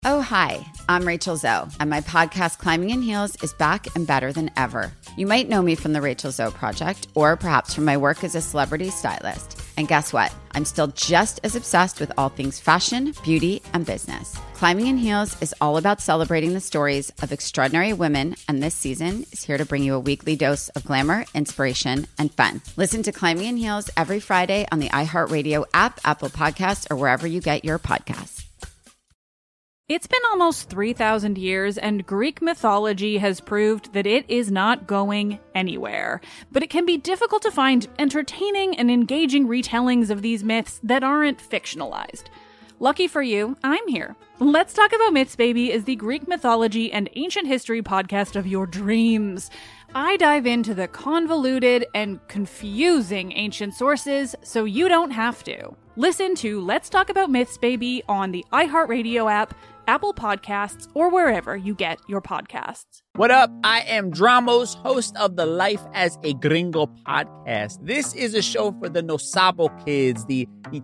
Oh, hi, I'm Rachel Zoe, and my podcast, Climbing in Heels, is back and better than ever. You might know me from the Rachel Zoe Project, or perhaps from my work as a celebrity stylist. And guess what? I'm still just as obsessed with all things fashion, beauty, and business. Climbing in Heels is all about celebrating the stories of extraordinary women, and this season is here to bring you a weekly dose of glamour, inspiration, and fun. Listen to Climbing in Heels every Friday on the iHeartRadio app, Apple Podcasts, or wherever you get your podcasts. It's been almost 3,000 years, and Greek mythology has proved that it is not going anywhere. But it can be difficult to find entertaining and engaging retellings of these myths that aren't fictionalized. Lucky for you, I'm here. Let's Talk About Myths, Baby is the Greek mythology and ancient history podcast of your dreams. I dive into the convoluted and confusing ancient sources so you don't have to. Listen to Let's Talk About Myths, Baby on the iHeartRadio app, Apple Podcasts, or wherever you get your podcasts. What up? I am Dramos, host of the Life as a Gringo podcast. This is a show for the No Sabo kids, the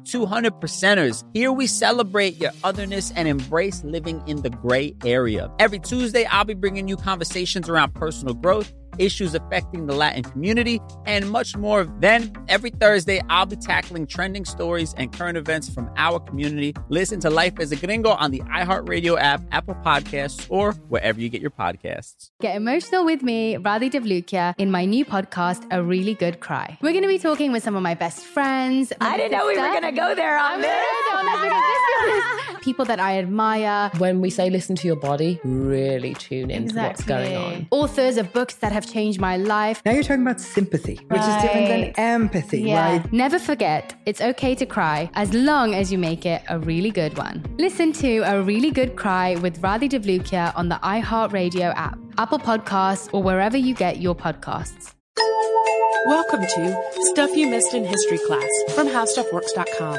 200%ers. Here we celebrate your otherness and embrace living in the gray area. Every Tuesday, I'll be bringing you conversations around personal growth, issues affecting the Latin community, and much more. Then, every Thursday, I'll be tackling trending stories and current events from our community. Listen to Life as a Gringo on the iHeartRadio app, Apple Podcasts, or wherever you get your podcasts. Get emotional with me, Radhi Devlukia, in my new podcast, A Really Good Cry. We're going to be talking with some of my best friends. I didn't know we were going to go there on this. People that I admire. When we say listen to your body, really tune into what's going on. Authors of books that have changed my life. Now you're talking about sympathy, which is different than empathy, right? Never forget, it's okay to cry as long as you make it a really good one. Listen to A Really Good Cry with Radhi Devlukia on the iHeartRadio app, Apple Podcasts, or wherever you get your podcasts. Welcome to Stuff You Missed in History Class from HowStuffWorks.com.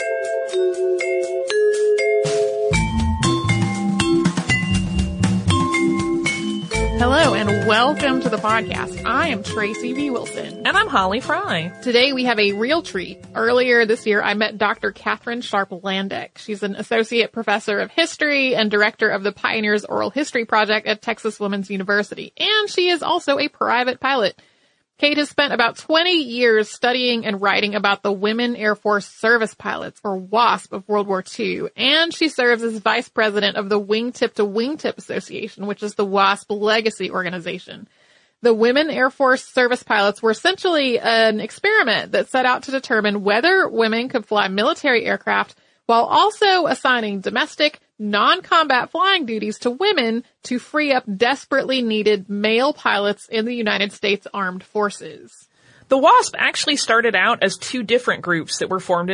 Hello and welcome to the podcast. I am Tracy V. Wilson. And I'm Holly Fry. Today we have a real treat. Earlier this year, I met Dr. Catherine Sharp Landek. She's an associate professor of history and director of the Pioneers Oral History Project at Texas Women's University. And she is also a private pilot. Kate has spent about 20 years studying and writing about the Women Air Force Service Pilots, or WASP, of World War II, and she serves as vice president of the Wingtip to Wingtip Association, which is the WASP legacy organization. The Women Air Force Service Pilots were essentially an experiment that set out to determine whether women could fly military aircraft while also assigning domestic, non-combat flying duties to women to free up desperately needed male pilots in the United States Armed Forces. The WASP actually started out as two different groups that were formed in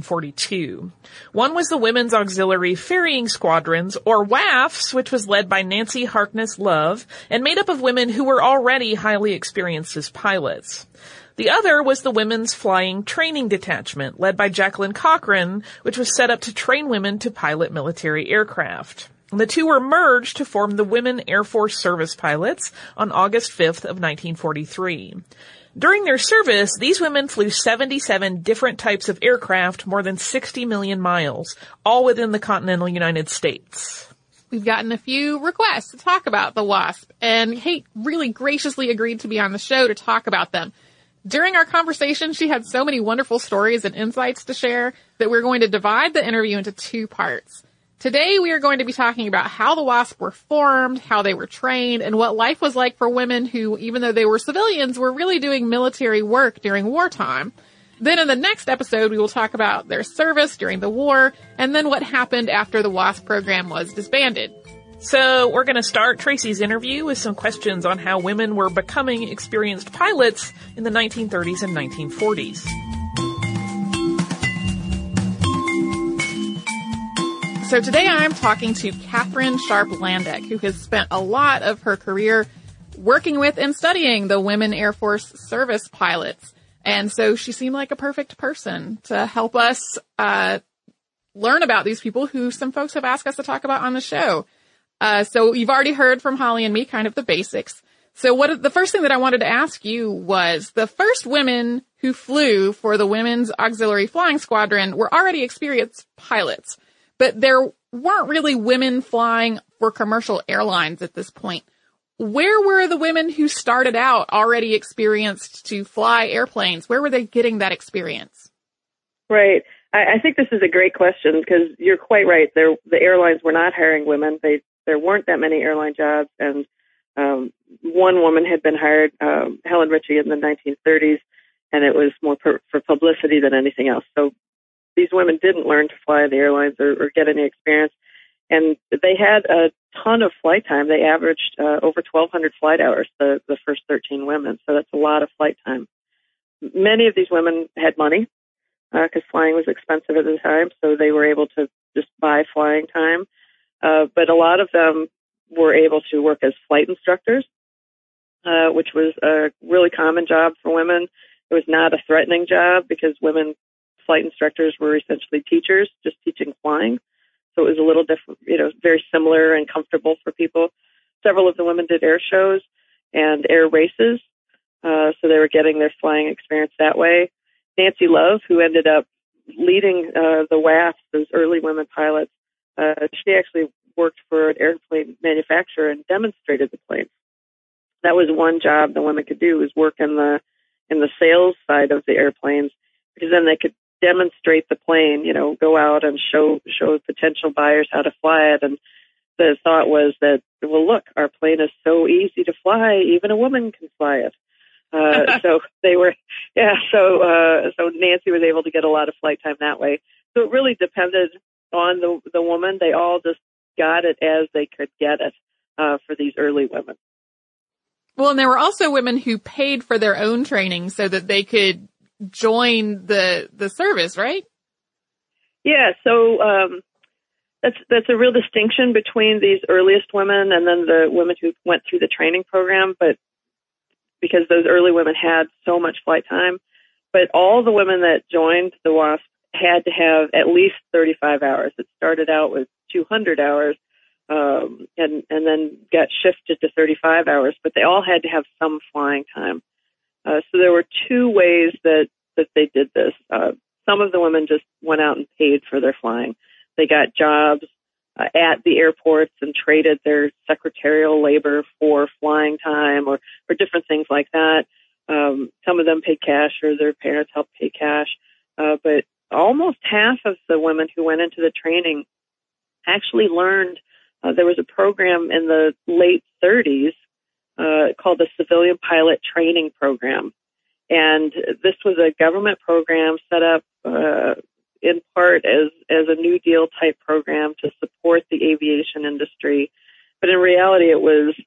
1942. One was the Women's Auxiliary Ferrying Squadrons, or WAFs, which was led by Nancy Harkness Love, and made up of women who were already highly experienced as pilots. The other was the Women's Flying Training Detachment, led by Jacqueline Cochran, which was set up to train women to pilot military aircraft. The two were merged to form the Women Air Force Service Pilots on August 5th of 1943. During their service, these women flew 77 different types of aircraft, more than 60 million miles, all within the continental United States. We've gotten a few requests to talk about the WASP, and Kate really graciously agreed to be on the show to talk about them. During our conversation, she had so many wonderful stories and insights to share that we're going to divide the interview into two parts. Today, we are going to be talking about how the WASP were formed, how they were trained, and what life was like for women who, even though they were civilians, were really doing military work during wartime. Then in the next episode, we will talk about their service during the war, and then what happened after the WASP program was disbanded. So we're going to start Tracy's interview with some questions on how women were becoming experienced pilots in the 1930s and 1940s. So today I'm talking to Catherine Sharp Landek, who has spent a lot of her career working with and studying the Women Air Force Service Pilots. And so she seemed like a perfect person to help us learn about these people who some folks have asked us to talk about on the show. So you've already heard from Holly and me kind of the basics. So the first thing that I wanted to ask you was the first women who flew for the Women's Auxiliary Flying Squadron were already experienced pilots. but there weren't really women flying for commercial airlines at this point. Where were the women who started out already experienced to fly airplanes? Where were they getting that experience? Right. I think this is a great question because you're quite right. The airlines were not hiring women. There weren't that many airline jobs, and one woman had been hired, Helen Ritchie, in the 1930s, and it was more for publicity than anything else. So these women didn't learn to fly in the airlines or get any experience, and they had a ton of flight time. They averaged over 1,200 flight hours, the first 13 women, so that's a lot of flight time. Many of these women had money because flying was expensive at the time, so they were able to just buy flying time. But a lot of them were able to work as flight instructors, which was a really common job for women. It was not a threatening job because women flight instructors were essentially teachers, just teaching flying. So it was a little different, very similar and comfortable for people. Several of the women did air shows and air races, so they were getting their flying experience that way. Nancy Love, who ended up leading the WAFs, those early women pilots, she actually worked for an airplane manufacturer and demonstrated the planes. That was one job the women could do, was work in the sales side of the airplanes, because then they could demonstrate the plane, go out and show potential buyers how to fly it. And the thought was that, well, look, our plane is so easy to fly, even a woman can fly it. So Nancy was able to get a lot of flight time that way. So it really depended on the woman. They all just got it as they could get it for these early women. Well, and there were also women who paid for their own training so that they could join the service, right? Yeah, so that's a real distinction between these earliest women and then the women who went through the training program, but because those early women had so much flight time. But all the women that joined the WASP had to have at least 35 hours. It started out with 200 hours and then got shifted to 35 hours, but they all had to have some flying time. So there were two ways that they did this. Some of the women just went out and paid for their flying. They got jobs at the airports and traded their secretarial labor for flying time or different things like that. Some of them paid cash or their parents helped pay cash. But almost half of the women who went into the training actually learned. There was a program in the late 30s called the Civilian Pilot Training Program. And this was a government program set up in part as a New Deal type program to support the aviation industry. But in reality, it was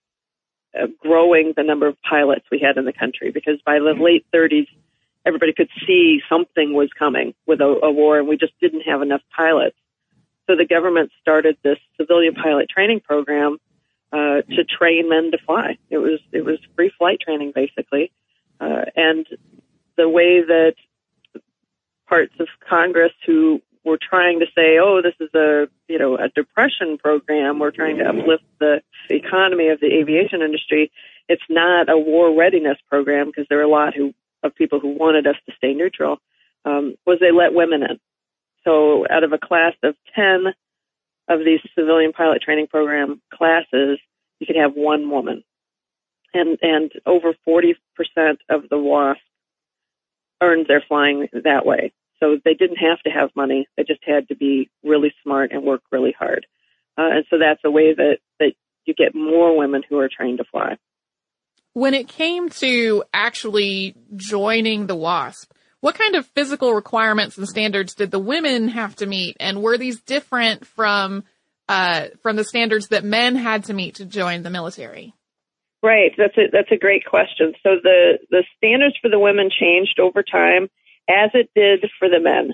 growing the number of pilots we had in the country, because by the late 30s, everybody could see something was coming with a war, and we just didn't have enough pilots. So the government started this civilian pilot training program to train men to fly. It was free flight training, basically. And the way that parts of Congress who were trying to say, oh, this is a depression program, we're trying to uplift the economy of the aviation industry, it's not a war readiness program, because there were a lot of people who wanted us to stay neutral, was they let women in. So out of a class of 10 of these civilian pilot training program classes, you could have one woman. And over 40% of the WASP earned their flying that way. So they didn't have to have money. They just had to be really smart and work really hard. And so that's a way that you get more women who are trained to fly. When it came to actually joining the WASP, what kind of physical requirements and standards did the women have to meet? And were these different from the standards that men had to meet to join the military? Right. That's a great question. So the standards for the women changed over time, as it did for the men.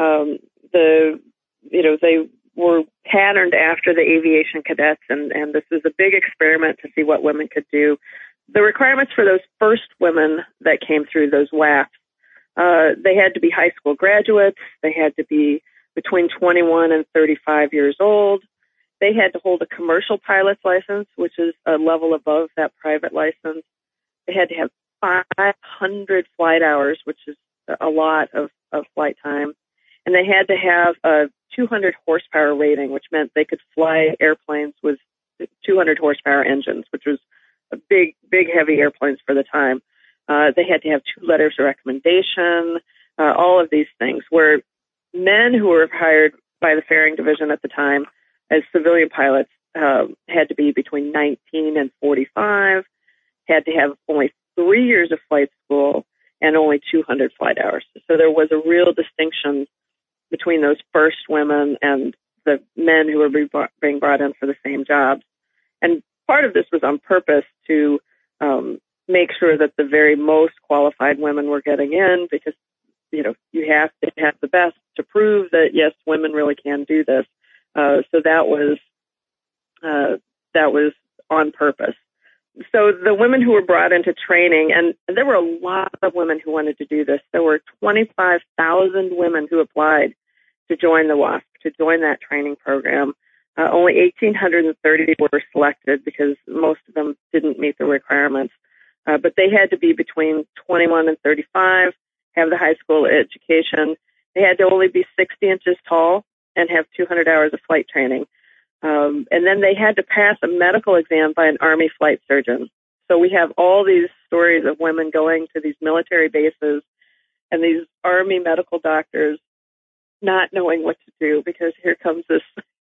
They were patterned after the aviation cadets, and this was a big experiment to see what women could do. The requirements for those first women that came through those WAFs, they had to be high school graduates. They had to be between 21 and 35 years old. They had to hold a commercial pilot's license, which is a level above that private license. They had to have 500 flight hours, which is a lot of flight time. And they had to have 200 horsepower rating, which meant they could fly airplanes with 200 horsepower engines, which was a big, heavy airplanes for the time. They had to have 2 letters of recommendation, all of these things, where men who were hired by the Ferrying Division at the time as civilian pilots had to be between 19 and 45, had to have only 3 years of flight school, and only 200 flight hours. So there was a real distinction between those first women and the men who were being brought in for the same jobs. And part of this was on purpose to make sure that the very most qualified women were getting in, because, you know, you have to have the best to prove that, yes, women really can do this. So that was on purpose. So the women who were brought into training, and there were a lot of women who wanted to do this. There were 25,000 women who applied to join the WASP, to join that training program. Only 1,830 were selected because most of them didn't meet the requirements. But they had to be between 21 and 35, have the high school education. They had to only be 60 inches tall and have 200 hours of flight training. And then they had to pass a medical exam by an Army flight surgeon. So we have all these stories of women going to these military bases and these Army medical doctors not knowing what to do, because here comes this,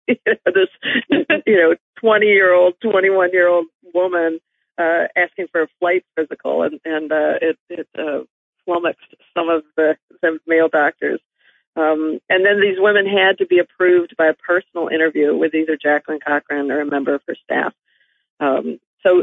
20-year-old, 21-year-old woman asking for a flight physical, and it flummoxed some of the male doctors. And then these women had to be approved by a personal interview with either Jacqueline Cochran or a member of her staff. And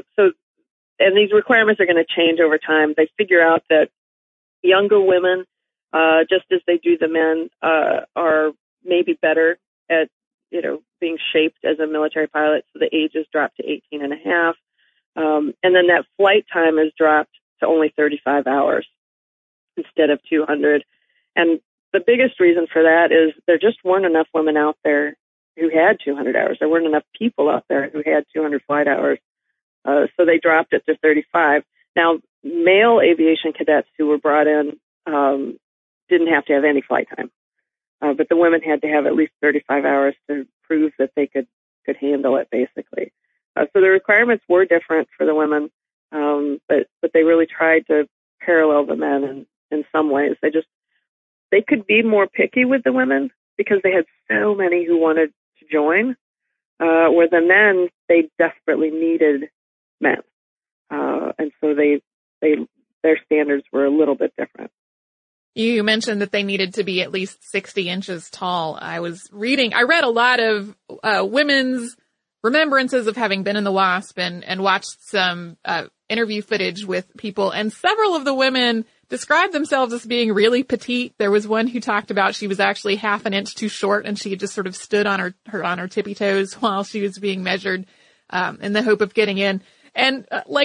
these requirements are going to change over time. They figure out that younger women, just as they do the men, are maybe better at, being shaped as a military pilot. So the age is dropped to 18 and a half. And then that flight time is dropped to only 35 hours instead of 200. And the biggest reason for that is there just weren't enough women out there who had 200 hours. There weren't enough people out there who had 200 flight hours. So they dropped it to 35. Now, male aviation cadets who were brought in didn't have to have any flight time. But the women had to have at least 35 hours to prove that they could handle it, basically. So the requirements were different for the women, but they really tried to parallel the men in some ways. They could be more picky with the women because they had so many who wanted to join, where the men, they desperately needed men. And so their standards were a little bit different. You mentioned that they needed to be at least 60 inches tall. I read a lot of women's remembrances of having been in the WASP and watched some interview footage with people, and several of the women described themselves as being really petite. There was one who talked about she was actually half an inch too short, and she had just sort of stood on her tippy toes while she was being measured in the hope of getting in. And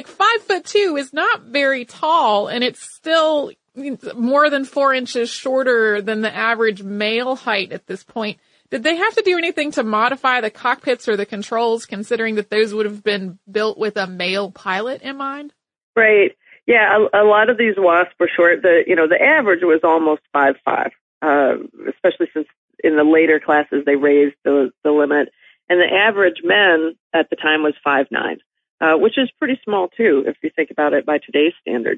5'2" is not very tall, and it's still more than 4 inches shorter than the average male height at this point. Did they have to do anything to modify the cockpits or the controls, considering that those would have been built with a male pilot in mind? Right. Yeah, a lot of these WASP were short. The average was almost 5'5", especially since in the later classes they raised the limit. And the average men at the time was 5'9", which is pretty small too, if you think about it by today's standards.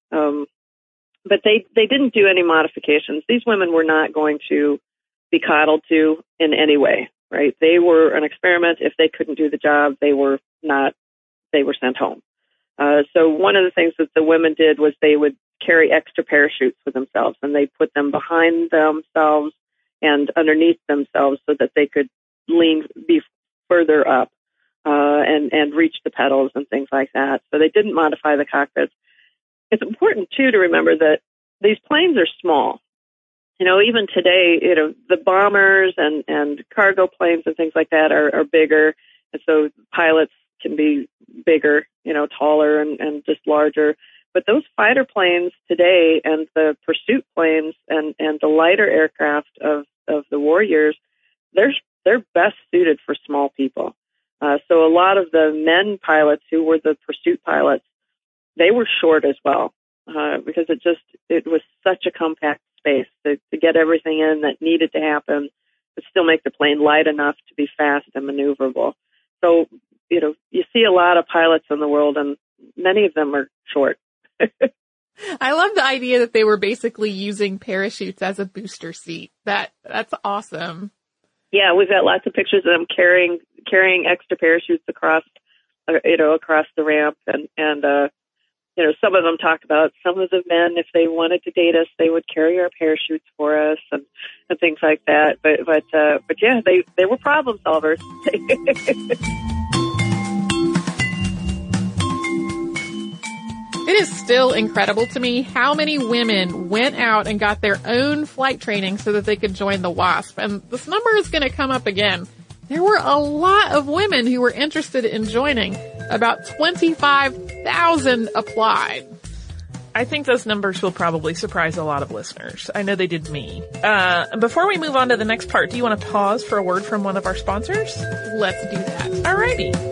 But they didn't do any modifications. These women were not going to be coddled to in any way, right? They were an experiment. If they couldn't do the job, they were sent home. So one of the things that the women did was they would carry extra parachutes with themselves, and they put them behind themselves and underneath themselves so that they could be further up, and reach the pedals and things like that. So they didn't modify the cockpits. It's important too to remember that these planes are small. Even today, the bombers and cargo planes and things like that are bigger. And so pilots can be bigger, taller and just larger. But those fighter planes today and the pursuit planes and the lighter aircraft of the war years, they're best suited for small people. So a lot of the men pilots who were the pursuit pilots, they were short as well, because it was such a compact space to get everything in that needed to happen but still make the plane light enough to be fast and maneuverable. So, you see a lot of pilots in the world, and many of them are short. I love the idea that they were basically using parachutes as a booster seat. That's awesome. Yeah, we've got lots of pictures of them carrying extra parachutes across the ramp, and some of them talked about some of the men, if they wanted to date us, they would carry our parachutes for us and things like that. But yeah, they were problem solvers. It is still incredible to me how many women went out and got their own flight training so that they could join the WASP. And this number is going to come up again. There were a lot of women who were interested in joining. About 25,000 applied. I think those numbers will probably surprise a lot of listeners. I know they did me. Before we move on to the next part, do you want to pause for a word from one of our sponsors? Let's do that. Alrighty.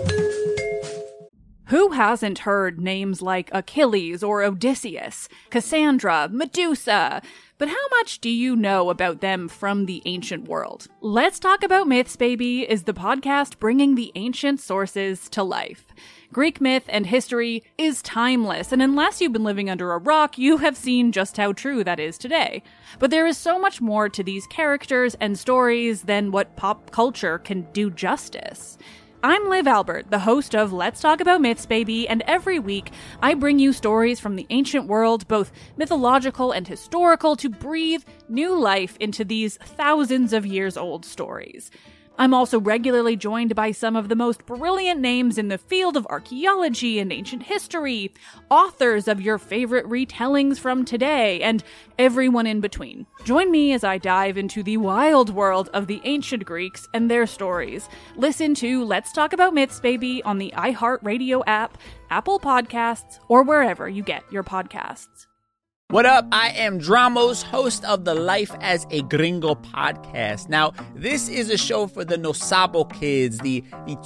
Who hasn't heard names like Achilles or Odysseus, Cassandra, Medusa? But how much do you know about them from the ancient world? Let's Talk About Myths, Baby is the podcast bringing the ancient sources to life. Greek myth and history is timeless, and unless you've been living under a rock, you have seen just how true that is today. But there is so much more to these characters and stories than what pop culture can do justice. I'm Liv Albert, the host of Let's Talk About Myths, Baby, and every week I bring you stories from the ancient world, both mythological and historical, to breathe new life into these thousands of years old stories. I'm also regularly joined by some of the most brilliant names in the field of archaeology and ancient history, authors of your favorite retellings from today, and everyone in between. Join me as I dive into the wild world of the ancient Greeks and their stories. Listen to Let's Talk About Myths, Baby on the iHeartRadio app, Apple Podcasts, or wherever you get your podcasts. What up? I am Dramos, host of the Life as a Gringo podcast. Now, this is a show for the No Sabo kids, the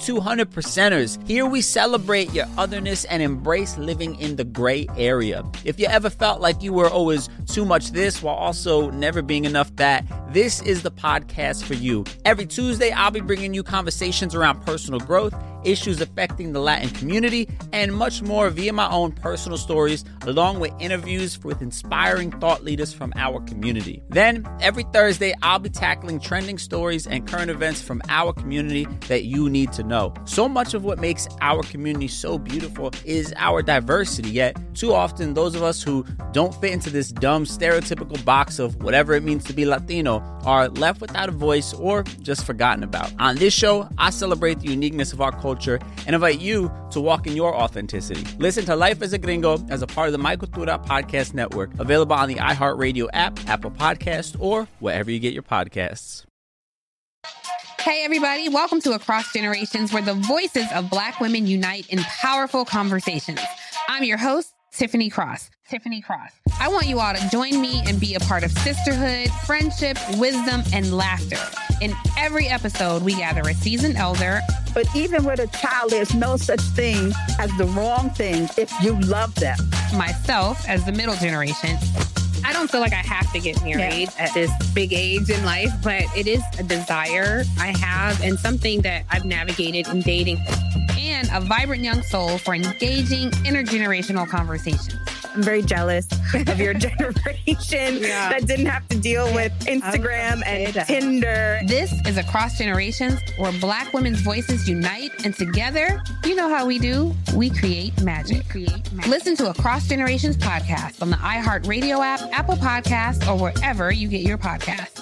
200%ers. Here we celebrate your otherness and embrace living in the gray area. If you ever felt like you were always too much this while also never being enough that, this is the podcast for you. Every Tuesday, I'll be bringing you conversations around personal growth, issues affecting the Latin community, and much more via my own personal stories, along with interviews with inspiring thought leaders from our community. Then, every Thursday, I'll be tackling trending stories and current events from our community that you need to know. So much of what makes our community so beautiful is our diversity, yet too often those of us who don't fit into this dumb stereotypical box of whatever it means to be Latino are left without a voice or just forgotten about. On this show, I celebrate the uniqueness of our culture and invite you to walk in your authenticity. Listen to Life as a Gringo as a part of the My Cultura podcast network, available on the iHeartRadio app, Apple Podcasts, or wherever you get your podcasts. Hey everybody, welcome to Across Generations, where the voices of Black women unite in powerful conversations. I'm your host, Tiffany Cross. I want you all to join me and be a part of sisterhood, friendship, wisdom, and laughter. In every episode, we gather a seasoned elder. But even with a child, there's no such thing as the wrong thing if you love them. Myself, as the middle generation. I don't feel like I have to get married at this big age in life, but it is a desire I have and something that I've navigated in dating. And a vibrant young soul for engaging intergenerational conversations. I'm very jealous of your generation that didn't have to deal with Instagram and Tinder. This is Across Generations, where Black women's voices unite, and together, you know how we do, we create magic. Listen to Across Generations podcast on the iHeartRadio app, Apple Podcasts, or wherever you get your podcasts.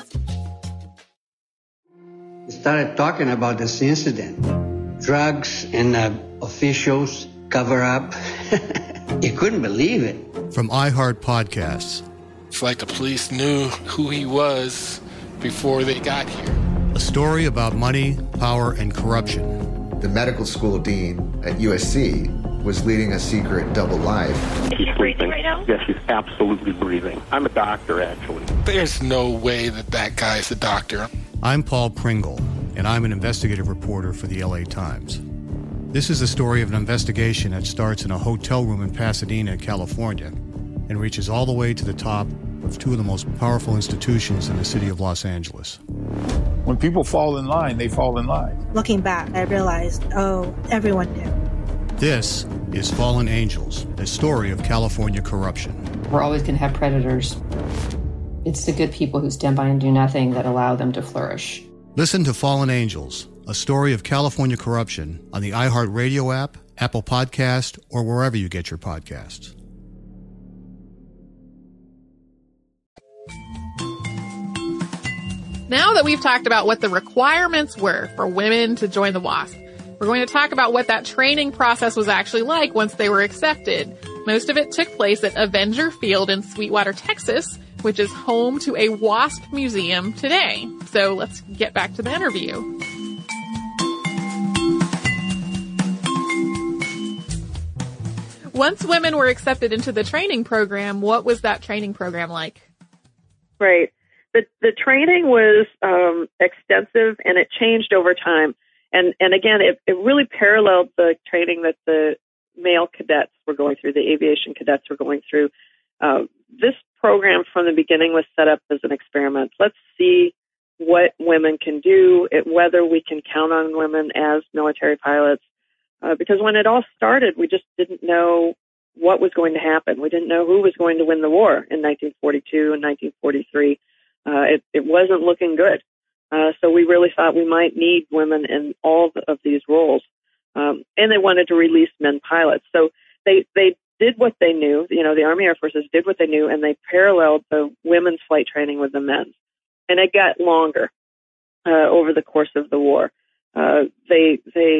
We started talking about this incident. Drugs and officials cover up. You couldn't believe it. From iHeart Podcasts. It's like the police knew who he was before they got here. A story about money, power, and corruption. The medical school dean at USC was leading a secret double life. He's sleeping right now? Yes, he's absolutely breathing. I'm a doctor, actually. There's no way that guy is a doctor. I'm Paul Pringle, and I'm an investigative reporter for the LA Times. This is the story of an investigation that starts in a hotel room in Pasadena, California, and reaches all the way to the top of two of the most powerful institutions in the city of Los Angeles. When people fall in line, they fall in line. Looking back, I realized, everyone knew. This is Fallen Angels, a story of California corruption. We're always going to have predators. It's the good people who stand by and do nothing that allow them to flourish. Listen to Fallen Angels, a story of California corruption on the iHeartRadio app, Apple Podcast, or wherever you get your podcasts. Now that we've talked about what the requirements were for women to join the WASP, we're going to talk about what that training process was actually like once they were accepted. Most of it took place at Avenger Field in Sweetwater, Texas, which is home to a WASP museum today. So let's get back to the interview. Once women were accepted into the training program, what was that training program like? Right. The training was extensive, and it changed over time. And again, it really paralleled the training that the male cadets were going through, the aviation cadets were going through. This program from the beginning was set up as an experiment. Let's see what women can do, whether we can count on women as military pilots. Because when it all started, we just didn't know what was going to happen. We didn't know who was going to win the war in 1942 and 1943. It wasn't looking good. So we really thought we might need women in all of these roles. And they wanted to release men pilots. So they did what they knew. The Army Air Forces did what they knew, and they paralleled the women's flight training with the men's. And it got longer over the course of the war. They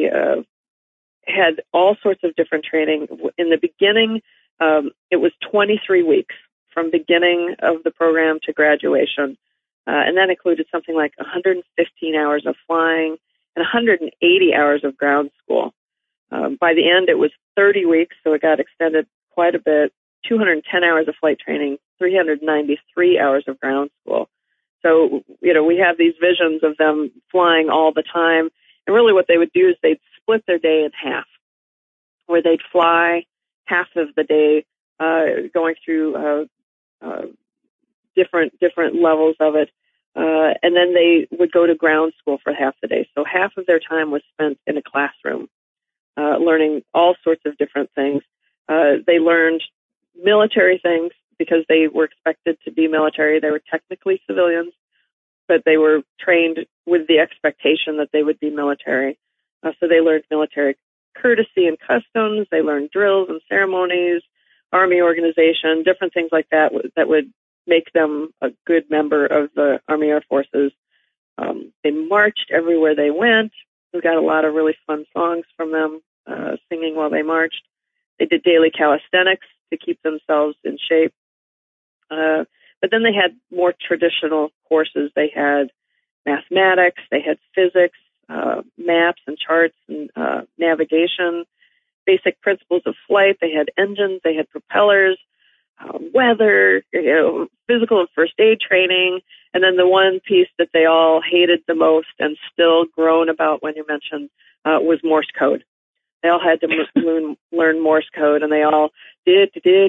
had all sorts of different training. In the beginning, it was 23 weeks from beginning of the program to graduation. And that included something like 115 hours of flying and 180 hours of ground school. By the end, it was 30 weeks, so it got extended quite a bit, 210 hours of flight training, 393 hours of ground school. So, we have these visions of them flying all the time. And really what they would do is they'd split their day in half, where they'd fly half of the day, going through different levels of it. And then they would go to ground school for half the day. So half of their time was spent in a classroom, learning all sorts of different things. They learned military things because they were expected to be military. They were technically civilians, but they were trained with the expectation that they would be military. So they learned military courtesy and customs. They learned drills and ceremonies, Army organization, different things like that that would make them a good member of the Army Air Forces. They marched everywhere they went. We got a lot of really fun songs from them, singing while they marched. They did daily calisthenics to keep themselves in shape. But then they had more traditional courses. They had mathematics, they had physics, maps and charts and navigation, basic principles of flight. They had engines, they had propellers, weather, physical and first aid training. And then the one piece that they all hated the most and still groan about when you mentioned was Morse code. They all had to learn Morse code, and they all did. They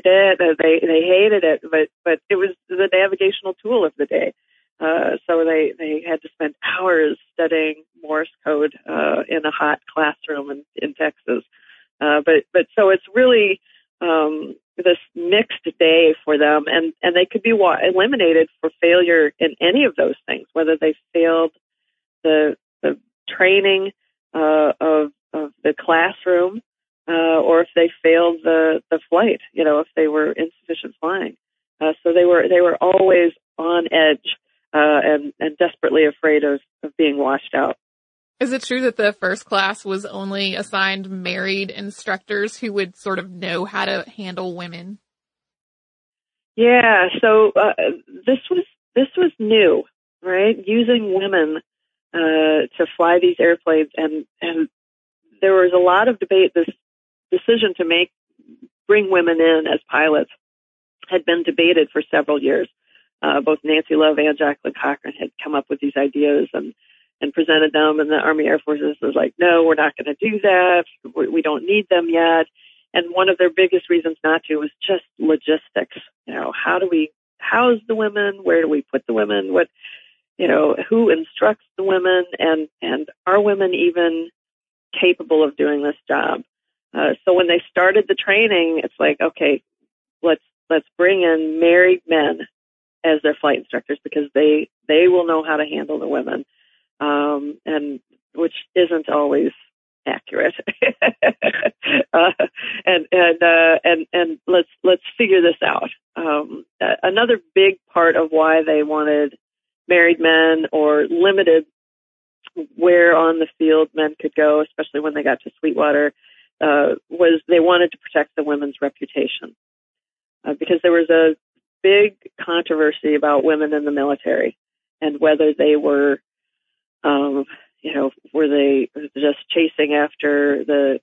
hated it, but it was the navigational tool of the day. So they had to spend hours studying Morse code in a hot classroom in Texas. But so it's really this mixed day for them, and they could be eliminated for failure in any of those things, whether they failed the training of the classroom, or if they failed the flight, if they were insufficient flying. So they were always on edge, and desperately afraid of being washed out. Is it true that the first class was only assigned married instructors who would sort of know how to handle women? Yeah. So, this was new, right? Using women, to fly these airplanes, and there was a lot of debate. This decision to bring women in as pilots had been debated for several years. Both Nancy Love and Jacqueline Cochran had come up with these ideas and presented them, and the Army Air Forces was like, no, we're not going to do that. We don't need them yet. And one of their biggest reasons not to was just logistics. How do we house the women? Where do we put the women? What, who instructs the women? And are women even capable of doing this job? So when they started the training, it's like, okay, let's bring in married men as their flight instructors, because they will know how to handle the women, and which isn't always accurate. And let's figure this out. Another big part of why they wanted married men or limited where on the field men could go, especially when they got to Sweetwater, was they wanted to protect the women's reputation, because there was a big controversy about women in the military and whether they were, were they just chasing after the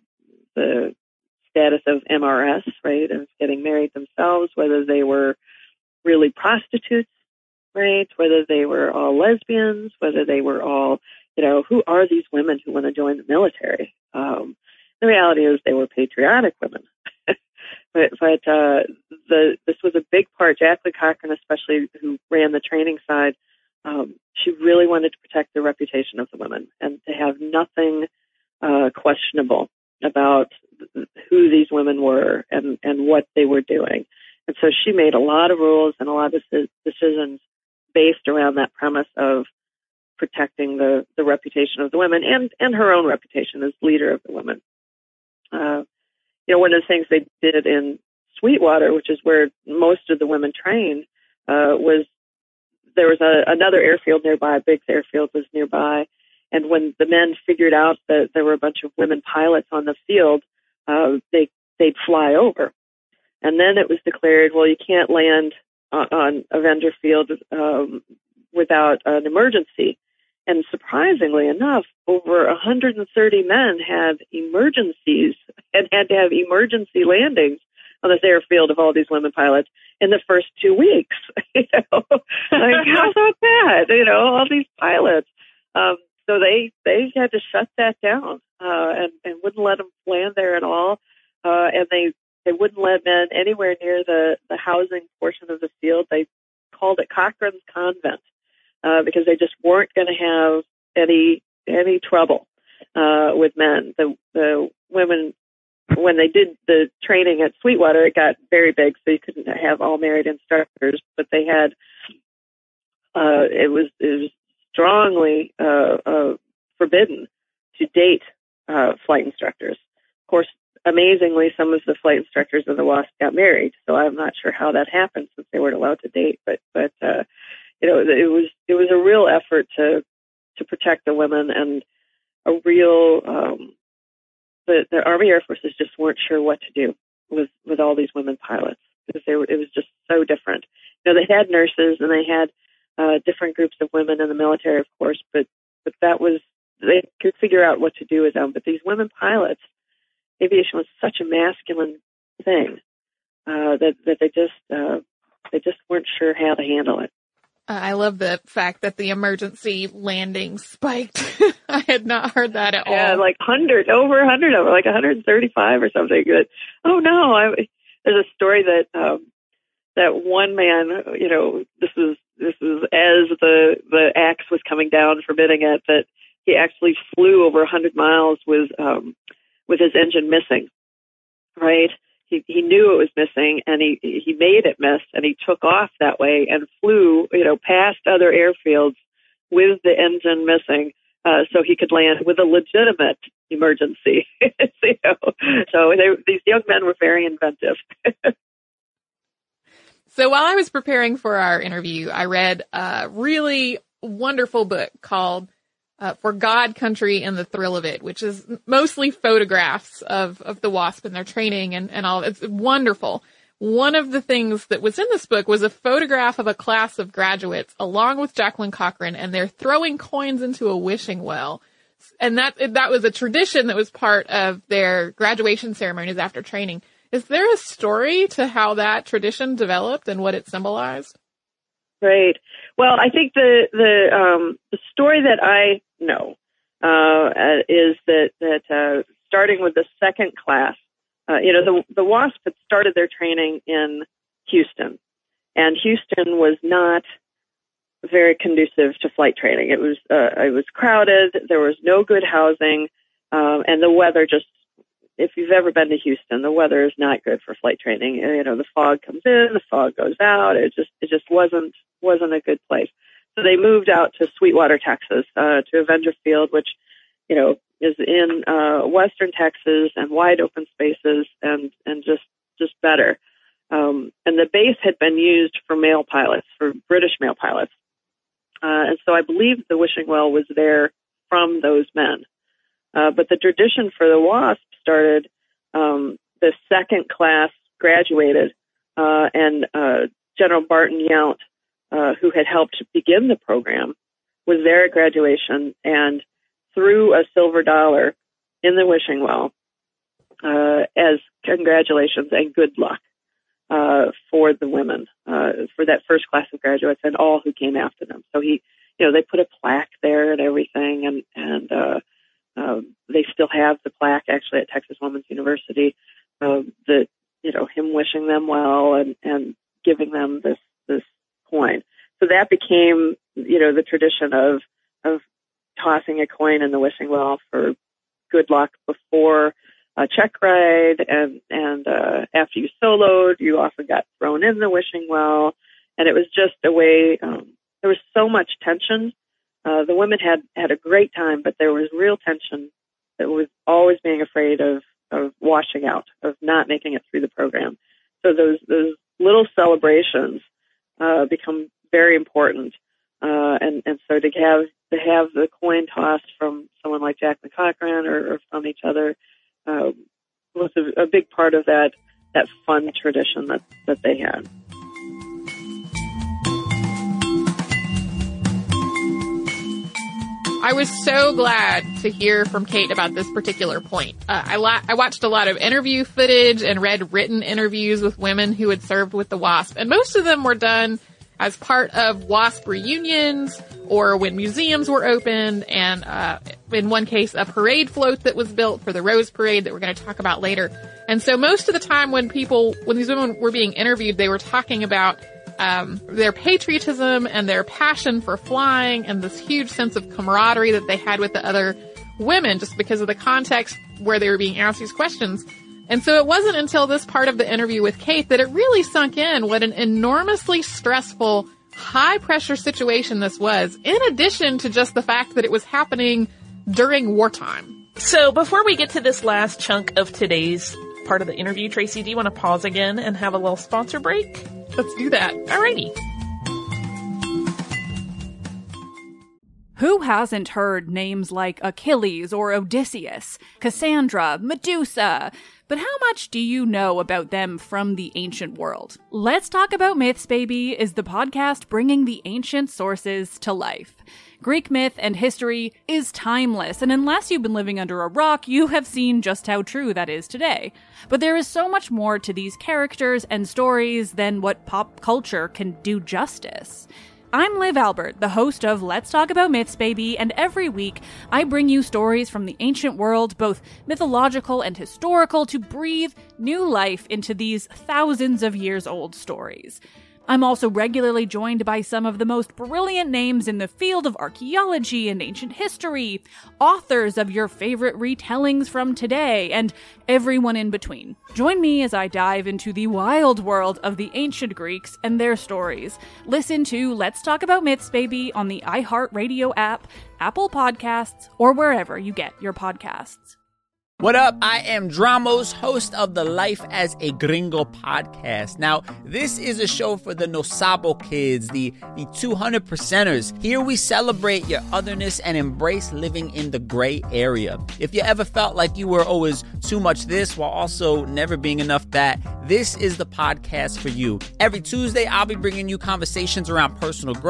status of MRS, right, of getting married themselves, whether they were really prostitutes, right, whether they were all lesbians, whether they were all, who are these women who want to join the military? The reality is they were patriotic women. But this was a big part. Jacqueline Cochran, especially, who ran the training side, she really wanted to protect the reputation of the women and to have nothing questionable about who these women were and what they were doing. And so she made a lot of rules and a lot of decisions based around that premise of protecting the reputation of the women and her own reputation as leader of the women. One of the things they did in Sweetwater, which is where most of the women trained, was there was another airfield nearby. Biggs Airfield was nearby. And when the men figured out that there were a bunch of women pilots on the field, they'd fly over. And then it was declared, well, you can't land on Avenger Field without an emergency. And surprisingly enough, over 130 men had emergencies and had to have emergency landings on this airfield of all these women pilots in the first 2 weeks. Like, how about that? All these pilots. So they had to shut that down and wouldn't let them land there at all. And they wouldn't let men anywhere near the housing portion of the field. They called it Cochran's Convent. Because they just weren't going to have any trouble with men. The women, when they did the training at Sweetwater, it got very big, so you couldn't have all married instructors. But they had it was strongly forbidden to date flight instructors. Of course, amazingly, some of the flight instructors in the WASP got married, so I'm not sure how that happened since they weren't allowed to date. But it was a real effort to protect the women, and a real the Army Air Forces just weren't sure what to do with all these women pilots, because it was just so different. They had nurses and they had different groups of women in the military, of course, but that was, they could figure out what to do with them. But these women pilots, aviation was such a masculine thing that they just weren't sure how to handle it. I love the fact that the emergency landing spiked. I had not heard that at all. Yeah, like over 100 of them, like 135 or something. That, oh no! There's a story that that one man, this is as the axe was coming down forbidding it, that he actually flew over 100 miles with his engine missing. Right. He knew it was missing, and he made it miss, and he took off that way and flew, past other airfields with the engine missing, so he could land with a legitimate emergency. So these young men were very inventive. So while I was preparing for our interview, I read a really wonderful book called For God, Country, and the Thrill of It, which is mostly photographs of the WASP and their training and all. It's wonderful. One of the things that was in this book was a photograph of a class of graduates along with Jacqueline Cochran, and they're throwing coins into a wishing well. And that was a tradition that was part of their graduation ceremonies after training. Is there a story to how that tradition developed and what it symbolized? Right. Well, I think the story that I know is that starting with the second class, the WASP had started their training in Houston, And Houston was not very conducive to flight training. It was crowded. There was no good housing, and the weather just. If you've ever been to Houston, the weather is not good for flight training. You know, the fog comes in, the fog goes out. It just wasn't a good place. So they moved out to Sweetwater, Texas, to Avenger Field, which, you know, is in western Texas and wide open spaces and just better. And the base had been used for male pilots, for British male pilots. And so I believe the wishing well was there from those men. But the tradition for the WASP started, the second class graduated, and General Barton Yount, who had helped begin the program, was there at graduation and threw a silver dollar in the wishing well as congratulations and good luck for the women, for that first class of graduates and all who came after them. So he, you know, they put a plaque there and everything, and they still have the plaque actually at Texas Women's University, that, you know, him wishing them well and giving them this coin. So that became, you know, the tradition of tossing a coin in the wishing well for good luck before a check ride, and after you soloed, you often got thrown in the wishing well, and it was just a way. There was so much tension. The women had a great time, but there was real tension. That was always being afraid of washing out, of not making it through the program. So those little celebrations become very important, and so to have the coin tossed from someone like Jack McCaughrean or from each other was a big part of that fun tradition that they had. I was so glad to hear from Kate about this particular point. I watched a lot of interview footage and read written interviews with women who had served with the WASP, and most of them were done as part of WASP reunions or when museums were opened, and in one case, a parade float that was built for the Rose Parade that we're going to talk about later. And so most of the time when these women were being interviewed, they were talking about their patriotism and their passion for flying and this huge sense of camaraderie that they had with the other women just because of the context where they were being asked these questions. And so it wasn't until this part of the interview with Kate that it really sunk in what an enormously stressful, high-pressure situation this was, in addition to just the fact that it was happening during wartime. So before we get to this last chunk of today's part of the interview, Tracy, do you want to pause again and have a little sponsor break? Let's do that. Alrighty. Who hasn't heard names like Achilles or Odysseus, Cassandra, Medusa? But how much do you know about them from the ancient world? Let's Talk About Myths, Baby is the podcast bringing the ancient sources to life. Greek myth and history is timeless, and unless you've been living under a rock, you have seen just how true that is today. But there is so much more to these characters and stories than what pop culture can do justice. I'm Liv Albert, the host of Let's Talk About Myths, Baby, and every week I bring you stories from the ancient world, both mythological and historical, to breathe new life into these thousands of years old stories. I'm also regularly joined by some of the most brilliant names in the field of archaeology and ancient history, authors of your favorite retellings from today, and everyone in between. Join me as I dive into the wild world of the ancient Greeks and their stories. Listen to Let's Talk About Myths, Baby on the iHeartRadio app, Apple Podcasts, or wherever you get your podcasts. What up? I am Dramos, host of the Life as a Gringo podcast. Now, this is a show for the No Sabo kids, the 200%ers. Here we celebrate your otherness and embrace living in the gray area. If you ever felt like you were always too much this while also never being enough that, this is the podcast for you. Every Tuesday, I'll be bringing you conversations around personal growth,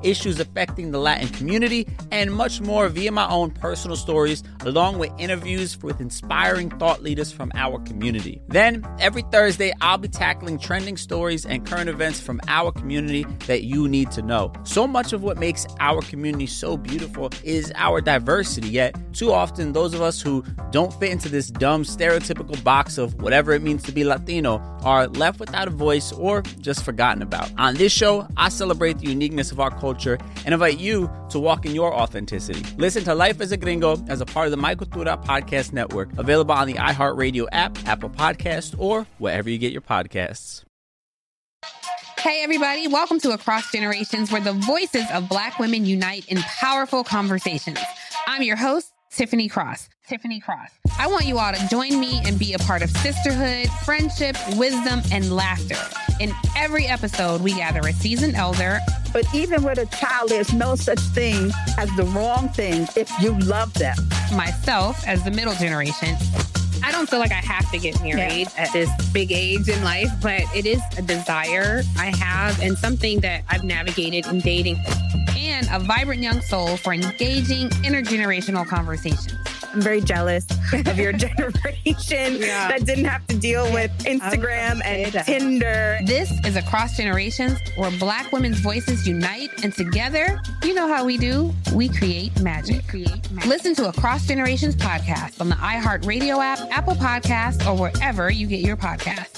issues affecting the Latin community, and much more via my own personal stories, along with interviews with inspiring thought leaders from our community. Then, every Thursday, I'll be tackling trending stories and current events from our community that you need to know. So much of what makes our community so beautiful is our diversity, yet too often those of us who don't fit into this dumb stereotypical box of whatever it means to be Latino are left without a voice or just forgotten about. On this show, I celebrate the uniqueness of our culture and invite you to walk in your authenticity. Listen to Life as a Gringo as a part of the My Cultura Podcast Network, available on the iHeartRadio app, Apple Podcast, or wherever you get your podcasts. Hey everybody, welcome to Across Generations, where the voices of Black women unite in powerful conversations. I'm your host, Tiffany Cross. I want you all to join me and be a part of sisterhood, friendship, wisdom, and laughter. In every episode, we gather a seasoned elder. But even with a child, there's no such thing as the wrong thing if you love them. Myself as the middle generation. I don't feel like I have to get married at this big age in life, but it is a desire I have and something that I've navigated in dating. And a vibrant young soul for engaging intergenerational conversations. I'm very jealous of your generation that didn't have to deal with Instagram and Tinder. This is Across Generations, where Black women's voices unite, and together, you know how we do, we create magic. Listen to Across Generations podcast on the iHeartRadio app, Apple Podcasts, or wherever you get your podcasts.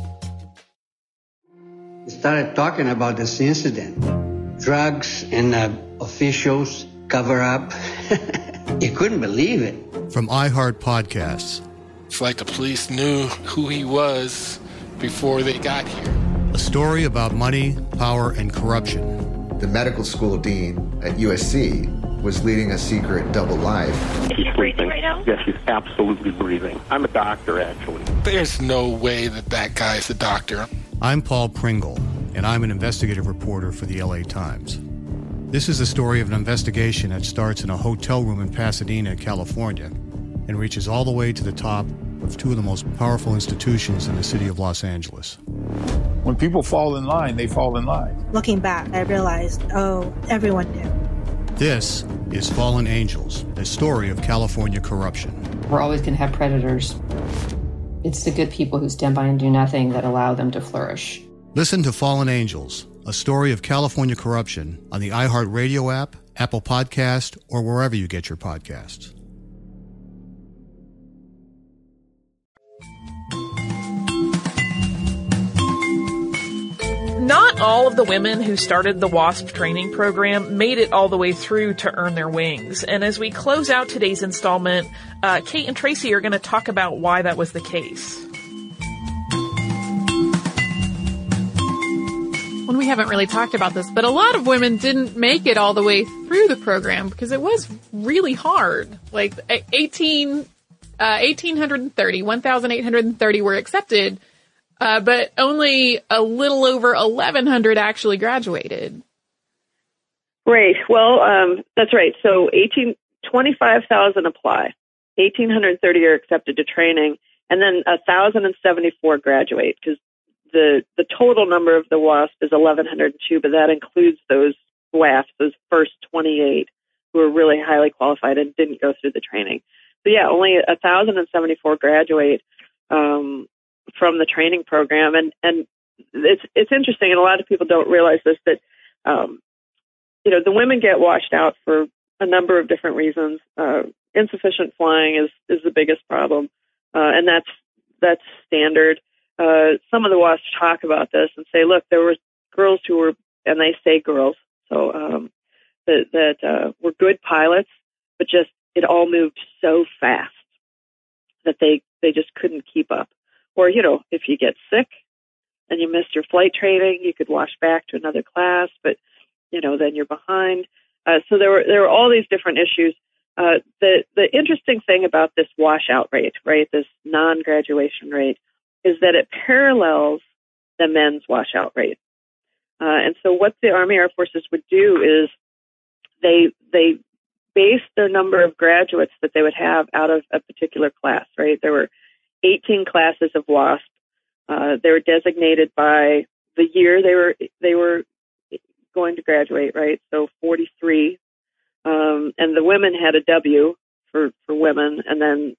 We started talking about this incident. Drugs and officials cover up. You couldn't believe it. From iHeart Podcasts. It's like the police knew who he was before they got here. A story about money, power, and corruption. The medical school dean at USC was leading a secret double life. She's breathing right now? Yes, she's absolutely breathing. I'm a doctor, actually. There's no way that guy's a doctor. I'm Paul Pringle, and I'm an investigative reporter for the LA Times. This is the story of an investigation that starts in a hotel room in Pasadena, California, and reaches all the way to the top of two of the most powerful institutions in the city of Los Angeles. When people fall in line, they fall in line. Looking back, I realized, everyone knew. This is Fallen Angels, a story of California corruption. We're always going to have predators. It's the good people who stand by and do nothing that allow them to flourish. Listen to Fallen Angels, a story of California corruption on the iHeartRadio app, Apple Podcast, or wherever you get your podcasts. Not all of the women who started the WASP training program made it all the way through to earn their wings. And as we close out today's installment, Kate and Tracy are going to talk about why that was the case. Well, we haven't really talked about this, but a lot of women didn't make it all the way through the program because it was really hard. Like 1,830 were accepted. But only a little over 1,100 actually graduated. Right. Well, that's right. So 25,000 apply. 1,830 are accepted to training, and then 1,074 graduate because the total number of the WASP is 1,102, but that includes those WAFs, those first 28 who are really highly qualified and didn't go through the training. So yeah, only 1,074 graduate. From the training program. And it's interesting, and a lot of people don't realize this, that, the women get washed out for a number of different reasons. Insufficient flying is the biggest problem. And that's standard. Some of the WASPs talk about this and say, look, there were girls who were, and they say girls, so, that were good pilots, but just, it all moved so fast that they just couldn't keep up. Or, if you get sick and you missed your flight training, you could wash back to another class, but, then you're behind. So there were all these different issues. The interesting thing about this washout rate, right, this non-graduation rate, is that it parallels the men's washout rate. And so what the Army Air Forces would do is they base their number of graduates that they would have out of a particular class, right? There were 18 classes of WASP. They were designated by the year they were going to graduate, right? So 43, and the women had a W for women, and then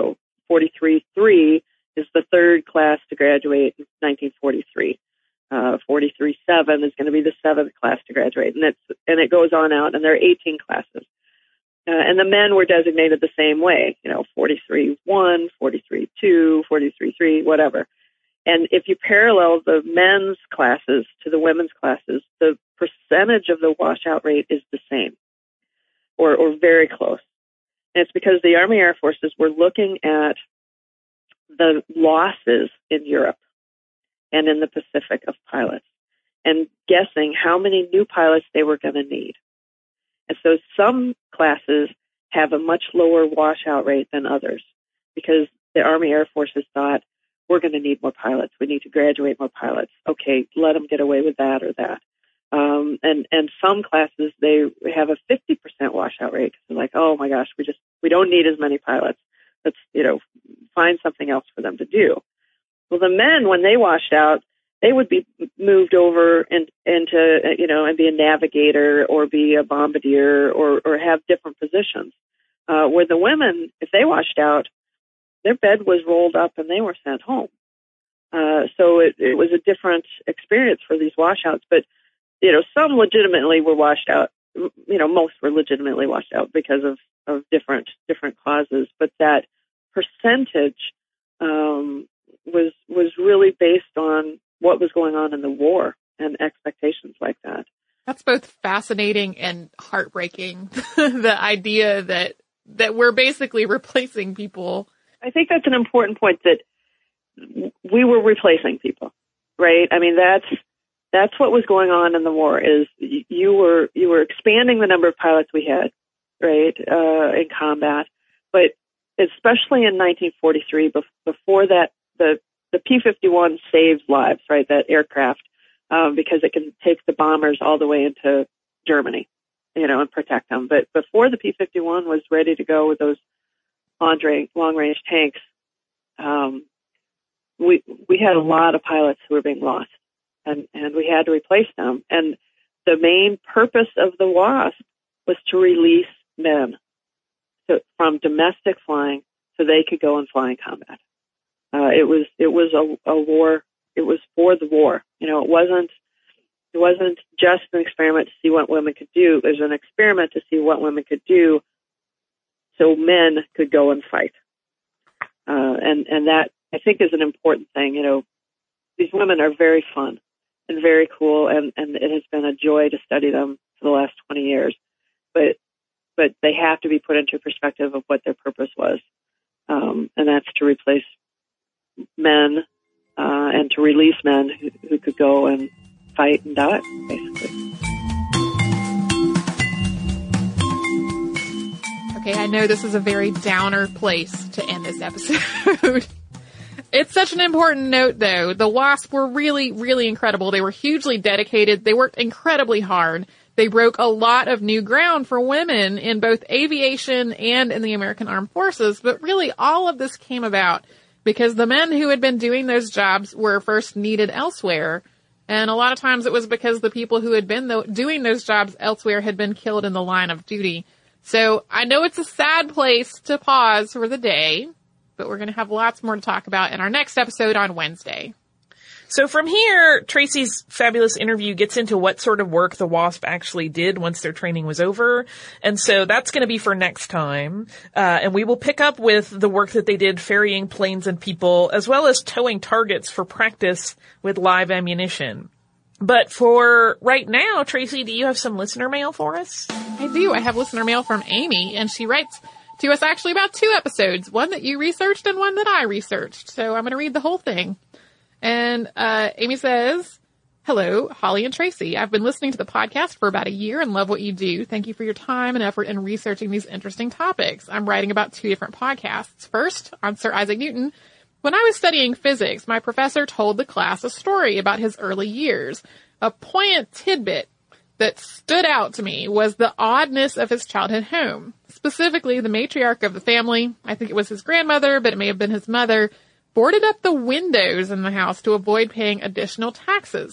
43-3 is the third class to graduate in 1943. 43-7 is going to be the seventh class to graduate, and it goes on out, and there are 18 classes. And the men were designated the same way, 43-1, 43-2, 43-3, whatever. And if you parallel the men's classes to the women's classes, the percentage of the washout rate is the same, or very close. And it's because the Army Air Forces were looking at the losses in Europe and in the Pacific of pilots and guessing how many new pilots they were going to need. And so some classes have a much lower washout rate than others because the Army Air Forces thought, we're going to need more pilots. We need to graduate more pilots. Okay, let them get away with that or that. And some classes, they have a 50% washout rate because they're like, oh my gosh, we don't need as many pilots. Let's, find something else for them to do. Well, the men, when they washed out, they would be moved over into, and be a navigator or be a bombardier or have different positions. Where the women, if they washed out, their bed was rolled up and they were sent home. So it was a different experience for these washouts. But, some legitimately were washed out. Most were legitimately washed out because of different causes. But that percentage was really based on what was going on in the war and expectations like that. That's both fascinating and heartbreaking. The idea that we're basically replacing people. I think that's an important point, that we were replacing people, right? I mean, that's what was going on in the war. Is you were expanding the number of pilots we had, right, in combat, but especially in 1943, before that, the P-51 saves lives, right? That aircraft, because it can take the bombers all the way into Germany, and protect them. But before the P-51 was ready to go with those long-range tanks, we had a lot of pilots who were being lost, and we had to replace them. And the main purpose of the WASP was to release men from domestic flying so they could go and fly in combat. It was a war. It was for the war. It wasn't just an experiment to see what women could do. It was an experiment to see what women could do so men could go and fight. And that, I think, is an important thing. These women are very fun and very cool, and it has been a joy to study them for the last 20 years. But they have to be put into perspective of what their purpose was. And that's to replace men and to release men who could go and fight and die, basically. Okay, I know this is a very downer place to end this episode. It's such an important note, though. The WASP were really, really incredible. They were hugely dedicated. They worked incredibly hard. They broke a lot of new ground for women in both aviation and in the American Armed Forces. But really, all of this came about because the men who had been doing those jobs were first needed elsewhere. And a lot of times it was because the people who had been doing those jobs elsewhere had been killed in the line of duty. So I know it's a sad place to pause for the day, but we're going to have lots more to talk about in our next episode on Wednesday. So from here, Tracy's fabulous interview gets into what sort of work the WASP actually did once their training was over. And so that's going to be for next time. And we will pick up with the work that they did ferrying planes and people, as well as towing targets for practice with live ammunition. But for right now, Tracy, do you have some listener mail for us? I do. I have listener mail from Amy, and she writes to us actually about 2 episodes, one that you researched and one that I researched. So I'm going to read the whole thing. And Amy says, hello, Holly and Tracy. I've been listening to the podcast for about a year and love what you do. Thank you for your time and effort in researching these interesting topics. I'm writing about 2 different podcasts. First, on Sir Isaac Newton. When I was studying physics, my professor told the class a story about his early years. A poignant tidbit that stood out to me was the oddness of his childhood home. Specifically, the matriarch of the family, I think it was his grandmother, but it may have been his mother, boarded up the windows in the house to avoid paying additional taxes.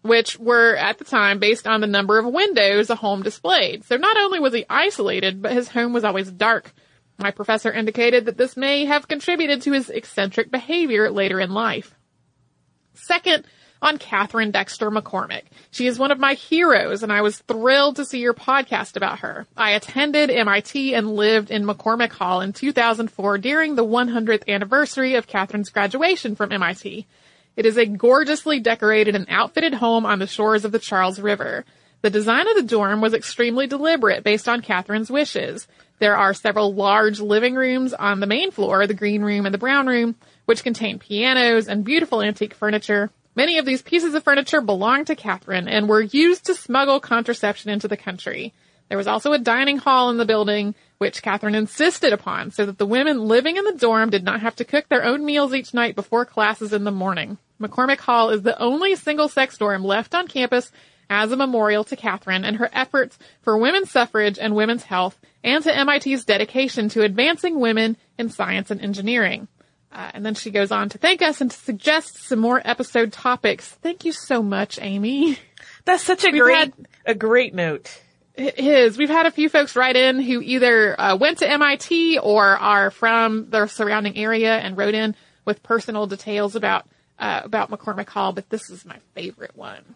which were at the time based on the number of windows a home displayed. So not only was he isolated, but his home was always dark. My professor indicated that this may have contributed to his eccentric behavior later in life. Second, on Catherine Dexter McCormick. She is one of my heroes, and I was thrilled to see your podcast about her. I attended MIT and lived in McCormick Hall in 2004 during the 100th anniversary of Catherine's graduation from MIT. It is a gorgeously decorated and outfitted home on the shores of the Charles River. The design of the dorm was extremely deliberate based on Catherine's wishes. There are several large living rooms on the main floor, the green room and the brown room, which contain pianos and beautiful antique furniture. Many of these pieces of furniture belonged to Catherine and were used to smuggle contraception into the country. There was also a dining hall in the building, which Catherine insisted upon so that the women living in the dorm did not have to cook their own meals each night before classes in the morning. McCormick Hall is the only single-sex dorm left on campus as a memorial to Catherine and her efforts for women's suffrage and women's health, and to MIT's dedication to advancing women in science and engineering. And then she goes on to thank us and to suggest some more episode topics. Thank you so much, Amy. That's such a great note. It is. We've had a few folks write in who either went to MIT or are from the surrounding area and wrote in with personal details about McCormick Hall, but this is my favorite one.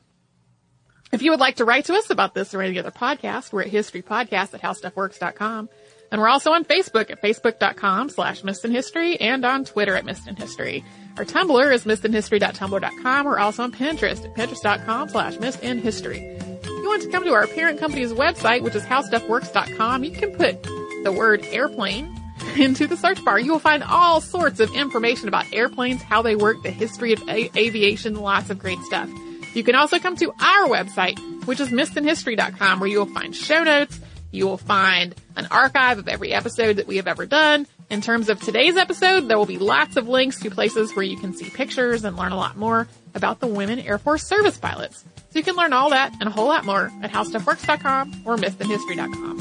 If you would like to write to us about this or any other podcast, we're at historypodcast@howstuffworks.com. And we're also on Facebook at facebook.com/missedinhistory and on Twitter at missedinhistory. Our Tumblr is missedinhistory.tumblr.com. We're also on Pinterest at pinterest.com/missedinhistory. If you want to come to our parent company's website, which is howstuffworks.com, you can put the word airplane into the search bar. You will find all sorts of information about airplanes, how they work, the history of aviation, lots of great stuff. You can also come to our website, which is missedinhistory.com, where you will find show notes. You will find an archive of every episode that we have ever done. In terms of today's episode, there will be lots of links to places where you can see pictures and learn a lot more about the women Air Force service pilots. So you can learn all that and a whole lot more at howstuffworks.com or missedinhistory.com.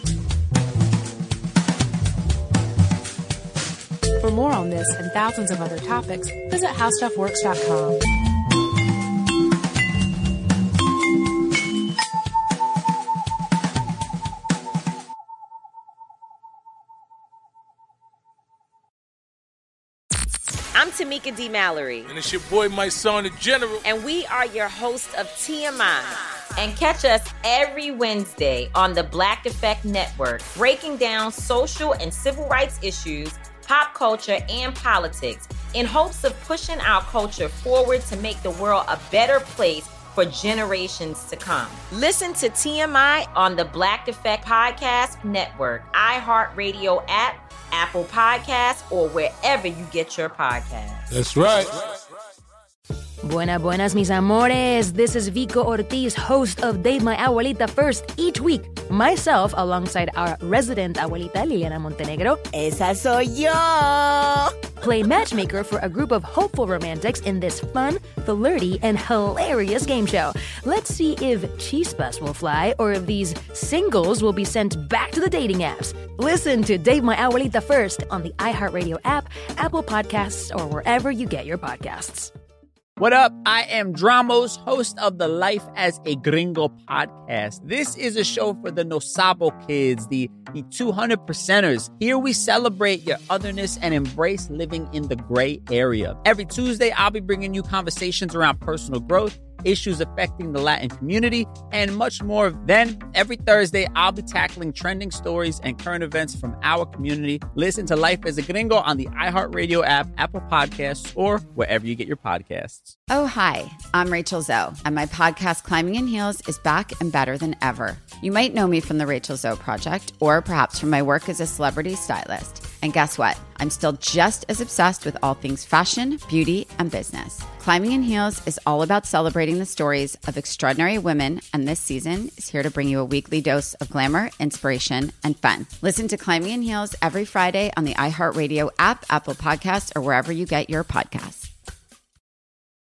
For more on this and thousands of other topics, visit howstuffworks.com. I'm Tamika D. Mallory. And it's your boy, my son, the General. And we are your hosts of TMI. And catch us every Wednesday on the Black Effect Network, breaking down social and civil rights issues, pop culture, and politics in hopes of pushing our culture forward to make the world a better place for generations to come. Listen to TMI on the Black Effect Podcast Network, iHeartRadio app, Apple Podcasts, or wherever you get your podcasts. That's right. Buenas, mis amores. This is Vico Ortiz, host of Date My Abuelita First, each week. Myself, alongside our resident abuelita, Liliana Montenegro. Esa soy yo. Play matchmaker for a group of hopeful romantics in this fun, flirty, and hilarious game show. Let's see if chispas will fly or if these singles will be sent back to the dating apps. Listen to Date My Abuelita First on the iHeartRadio app, Apple Podcasts, or wherever you get your podcasts. What up? I am Dramos, host of the Life as a Gringo podcast. This is a show for the No Sabo kids, the 200%ers. Here we celebrate your otherness and embrace living in the gray area. Every Tuesday, I'll be bringing you conversations around personal growth, issues affecting the Latin community, and much more. Then, every Thursday, I'll be tackling trending stories and current events from our community. Listen to Life as a Gringo on the iHeartRadio app, Apple Podcasts, or wherever you get your podcasts. Oh, hi, I'm Rachel Zoe, and my podcast, Climbing in Heels, is back and better than ever. You might know me from the Rachel Zoe Project, or perhaps from my work as a celebrity stylist. And guess what? I'm still just as obsessed with all things fashion, beauty, and business. Climbing in Heels is all about celebrating the stories of extraordinary women, and this season is here to bring you a weekly dose of glamour, inspiration, and fun. Listen to Climbing in Heels every Friday on the iHeartRadio app, Apple Podcasts, or wherever you get your podcasts.